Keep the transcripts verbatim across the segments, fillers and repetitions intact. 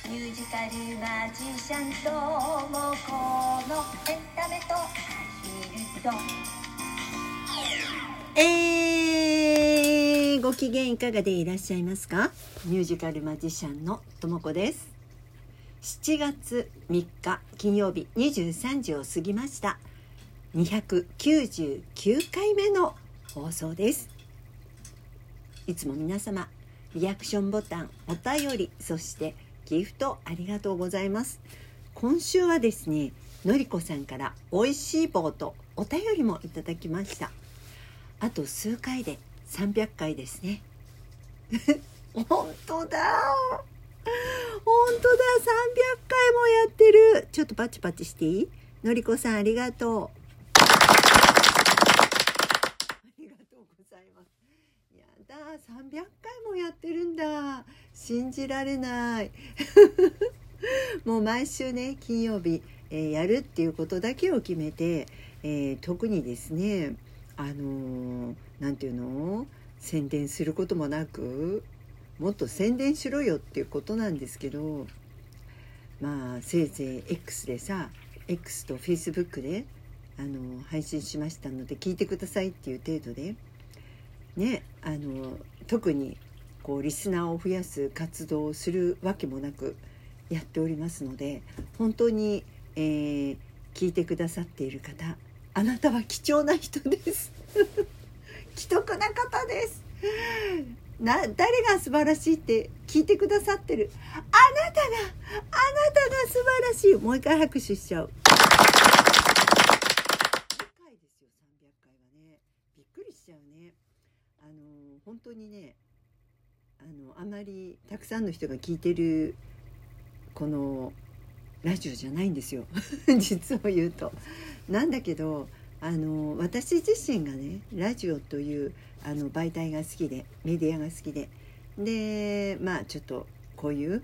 ミュージカルマジシャンともこのエンタメとアヒルとえー、ご機嫌いかがでいらっしゃいますか？ミュージカルマジシャンのともこです。しちがつみっか金曜日にじゅうさんじを過ぎました。にひゃくきゅうじゅうきゅうかいめの放送です。いつも皆様リアクションボタン、お便り、そしてギフトありがとうございます。今週はですね、のりこさんからおいしい棒とお便りもいただきました。あと数回でさんびゃっかいですね。本当だ本当だ、さんびゃっかいもやってる。ちょっとパチパチしていい？のりこさんありがとう。ありがとうございます。やだ、さんびゃっかいもやってるんだ。信じられないもう毎週ね、金曜日、えー、やるっていうことだけを決めて、えー、特にですね、あのー、なんていうの、宣伝することもなく、もっと宣伝しろよっていうことなんですけど、まあせいぜい X でさ、 X と Facebook であのー、配信しましたので聞いてくださいっていう程度でね、あの特にこうリスナーを増やす活動をするわけもなくやっておりますので、本当に、えー、聞いてくださっている方、あなたは貴重な人です貴特な方です。な、誰が素晴らしいって聞いてくださってるあなたが、あなたが素晴らしい。もう一回拍手しちゃう。びっくりしちゃうね。あの本当にね、あのあまりたくさんの人が聞いてるこのラジオじゃないんですよ実を言うと。なんだけど、あの私自身がね、ラジオというあの媒体が好きで、メディアが好きで、でまあちょっとこういう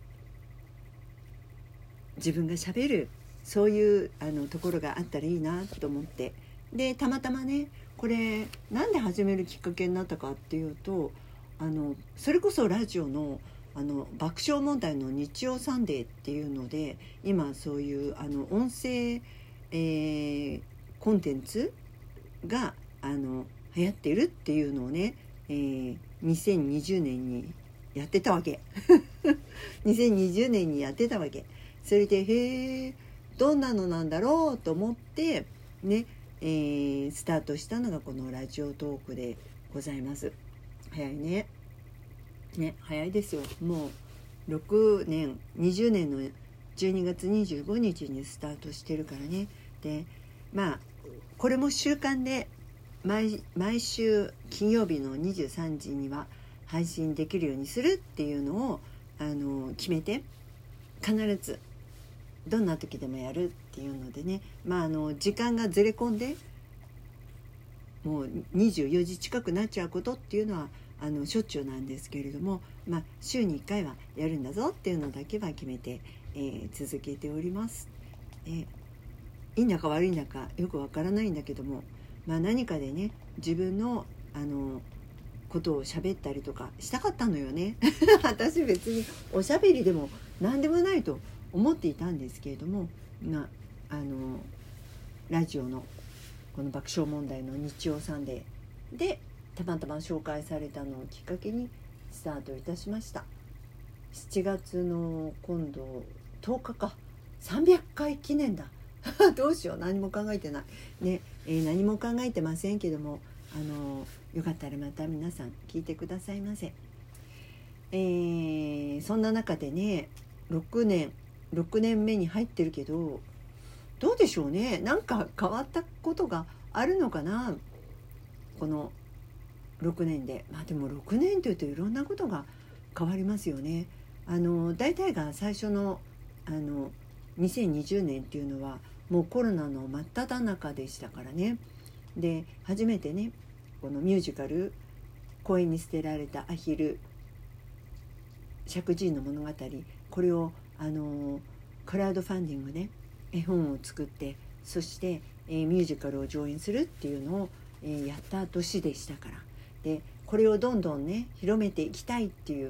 自分がしゃべる、そういうあのところがあったらいいなと思って、でたまたまね、これなんで始めるきっかけになったかっていうと、あのそれこそラジオのあの爆笑問題の日曜サンデーっていうので、今そういうあの音声、えー、コンテンツがあの流行ってるっていうのをね、えー、にせんにじゅうねんにやってたわけにせんにじゅうねんにやってたわけ。それでへえ、どんなのなんだろうと思ってね、えー、スタートしたのがこのラジオトークでございます。早いね。ね、早いですよ。もうろくねん、にじゅうねんのじゅうにがつにじゅうごにちにスタートしてるからね。で、まあこれも習慣で 毎, 毎週金曜日のにじゅうさんじには配信できるようにするっていうのをあの決めて、必ずどんな時でもやるっていうのでね、まああの時間がずれ込んでもうにじゅうよじ近くなっちゃうことっていうのはあのしょっちゅうなんですけれども、まあ、週にいっかいはやるんだぞっていうのだけは決めて、えー、続けております。えー、いいんだか悪いんだかよくわからないんだけども、まあ、何かでね、自分のあのことを喋ったりとかしたかったのよね私別におしゃべりでも何でもないと思っていたんですけれども、まあ、あのラジオのこの爆笑問題の日曜サンデーでたまたま紹介されたのをきっかけにスタートいたしました。しちがつの今度とおかか、さんびゃっかい記念だどうしよう、何も考えてないね、えー、何も考えてませんけども、あのよかったらまた皆さん聞いてくださいませ。えー、そんな中でね、ろくねんろくねんめに入ってるけど、どうでしょうね、なんか変わったことがあるのかな、このろくねんで。まあでもろくねんというといろんなことが変わりますよね。あの大体が最初のあのにせんにじゅうねんっていうのはもうコロナの真っ只中でしたからね。で初めてね、このミュージカル公園に捨てられたアヒル、石神井の物語、これをあのクラウドファンディングで絵本を作って、そして、えー、ミュージカルを上演するっていうのを、えー、やった年でしたから。でこれをどんどんね広めていきたいっていう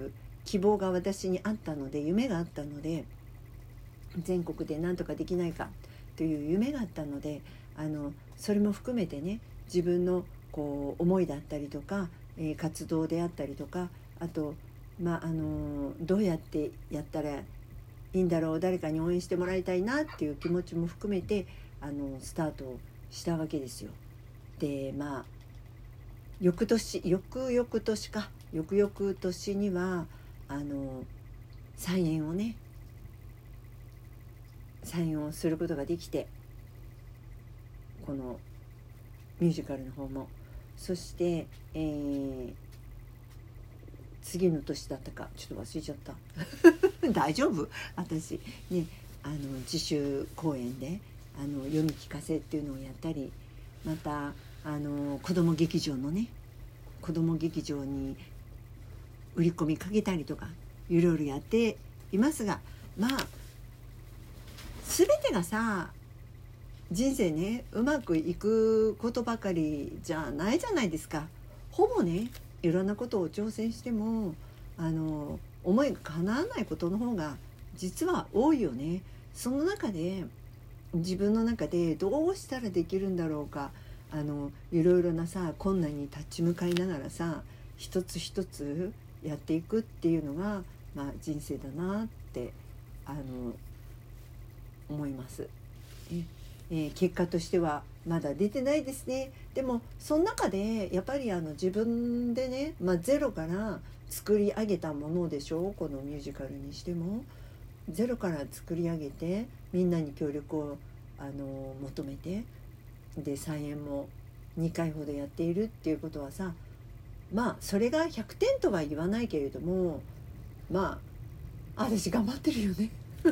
希望が私にあったので、夢があったので、全国で何とかできないかという夢があったので、あのそれも含めてね、自分のこう思いだったりとか、えー、活動であったりとか、あと、まああのどうやってやったらいいんだろう、誰かに応援してもらいたいなっていう気持ちも含めて、あのスタートしたわけですよ。で、まあ翌年翌々年か翌々年にはあの再演をね再演をすることができて、このミュージカルの方も、そして、えー、次の年だったかちょっと忘れちゃった大丈夫私ね、あの自主公演であの読み聞かせっていうのをやったり、またあの子ども劇場のね子ども劇場に売り込みかけたりとかいろいろやっていますが、まあ全てがさ人生ねうまくいくことばかりじゃないじゃないですか。ほぼねいろんなことを挑戦してもあの思いが叶わないことの方が実は多いよね。その中で自分の中でどうしたらできるんだろうか、あのいろいろなさ困難に立ち向かいながらさ一つ一つやっていくっていうのが、まあ、人生だなってあの思います。ええー、結果としてはまだ出てないですね。でもその中でやっぱりあの自分でね、まあ、ゼロから作り上げたものでしょう。このミュージカルにしてもゼロから作り上げてみんなに協力をあの求めて、で再演もにかいほどやっているっていうことはさ、まあそれがひゃくてんとは言わないけれども、まあ私頑張ってるよね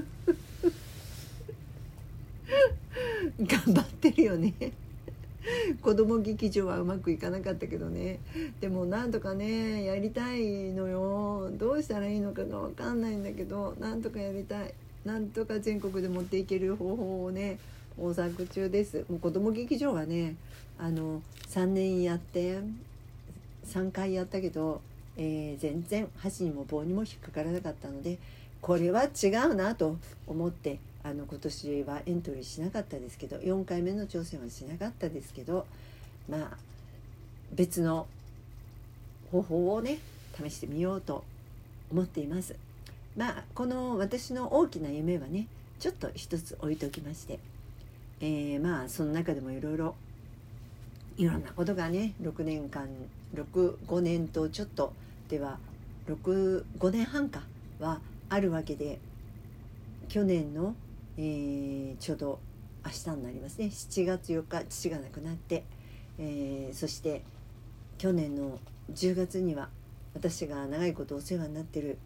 頑張ってるよね子ども劇場はうまくいかなかったけどね、でもなんとかねやりたいのよ。どうしたらいいのかが分かんないんだけど、なんとかやりたい、なんとか全国で持っていける方法をね模索中です。もう子ども劇場はねあのさんねんやってさんかいやったけど、えー、全然箸にも棒にも引っかからなかったので、これは違うなと思ってあの今年はエントリーしなかったですけど、よんかいめの挑戦はしなかったですけど、まあ別の方法をね試してみようと思っています。まあこの私の大きな夢はねちょっと一つ置いておきまして、えー、まあその中でもいろいろいろんなことがねろくねんかんろく、ごねんとちょっとではろく、ごねんはんかはあるわけで、去年の、えー、ちょうど明日になりますね、しちがつよっか父が亡くなって、えー、そして去年のじゅうがつには私が長いことお世話になってる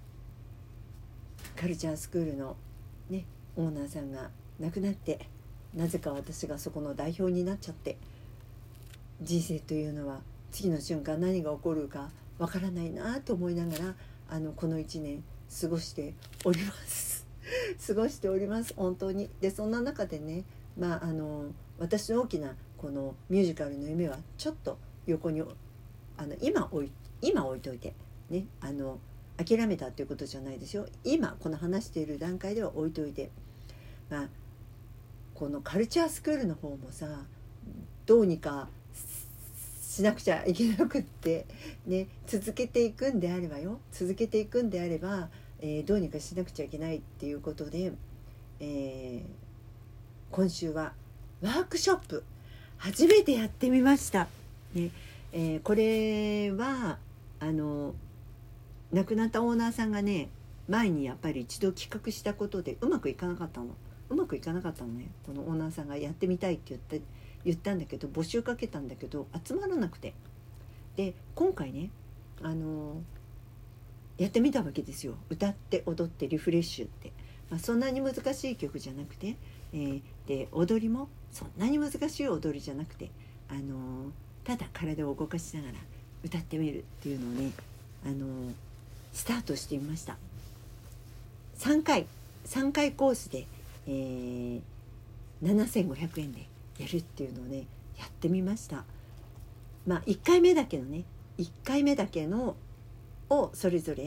カルチャースクールの、ね、オーナーさんが亡くなって、なぜか私がそこの代表になっちゃって、人生というのは次の瞬間何が起こるかわからないなと思いながらあのこのいちねん過ごしております過ごしております本当に。でそんな中でね、まああの私の大きなこのミュージカルの夢はちょっと横にあの今置い今置いといてね、あの諦めたっていうことじゃないですよ。今この話している段階では置いといて、まあこのカルチャースクールの方もさどうにかしなくちゃいけなくってね、続けていくんであればよ続けていくんであれば、えー、どうにかしなくちゃいけないっていうことで、えー、今週はワークショップ初めてやってみました、ねえー、これはあの亡くなったオーナーさんがね前にやっぱり一度企画したことでうまくいかなかったのうまくいかなかったのね。このオーナーさんがやってみたいって言って言ったんだけど、募集かけたんだけど集まらなくて、で今回ねあのやってみたわけですよ。歌って踊ってリフレッシュって、まあ、そんなに難しい曲じゃなくて、えー、で踊りもそんなに難しい踊りじゃなくて、あのただ体を動かしながら歌ってみるっていうのをね、あのスタートしてみました。さんかいさんかいコースで、えー、ななせんごひゃくえんでやるっていうのをねやってみました。まあいっかいめだけのねいっかいめだけのをそれぞれ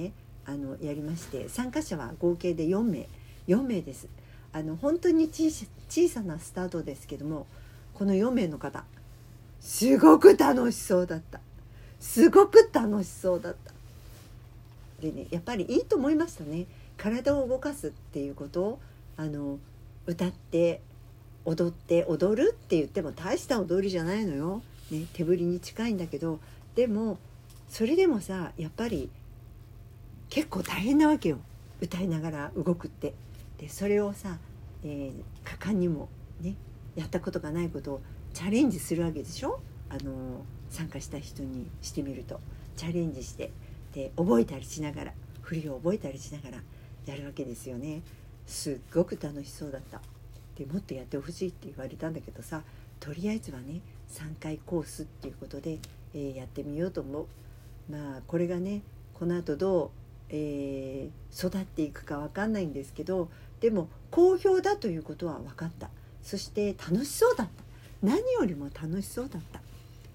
あのやりまして、参加者は合計でよんめいよんめいです。あの本当に小さ、小さなスタートですけども、このよんめいの方すごく楽しそうだった。すごく楽しそうだった。でね、やっぱりいいと思いましたね。体を動かすっていうことを、あの歌って踊って踊るって言っても大した踊りじゃないのよ、ね、手振りに近いんだけど、でもそれでもさ、やっぱり結構大変なわけよ、歌いながら動くって。でそれをさ、えー、果敢にもね、やったことがないことをチャレンジするわけでしょ。あの参加した人にしてみると、チャレンジして、で覚えたりしながら、振りを覚えたりしながらやるわけですよね。すっごく楽しそうだった。でもっとやってほしいって言われたんだけどさ、とりあえずはねさんかいコースっていうことで、えー、やってみようと思う。まあこれがね、この後どう、えー、育っていくか分かんないんですけど、でも好評だということは分かった。そして楽しそうだった。何よりも楽しそうだった。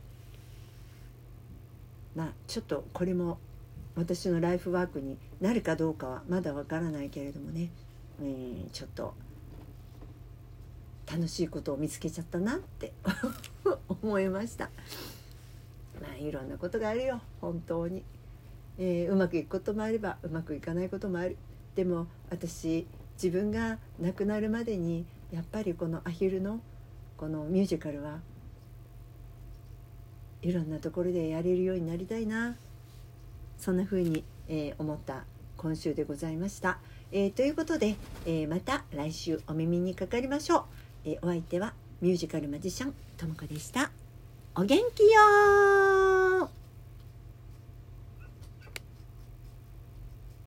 まあちょっとこれも私のライフワークになるかどうかはまだ分からないけれどもね、えー、ちょっと楽しいことを見つけちゃったなって思いました。まあいろんなことがあるよ本当に、えー、うまくいくこともあればうまくいかないこともある。でも私自分が亡くなるまでにやっぱりこのアヒルのこのミュージカルはいろんなところでやれるようになりたいな、そんな風に、えー、思った今週でございました。えー、ということで、えー、また来週お耳にかかりましょう。えー、お相手はミュージカルマジシャンともこでした。お元気よー。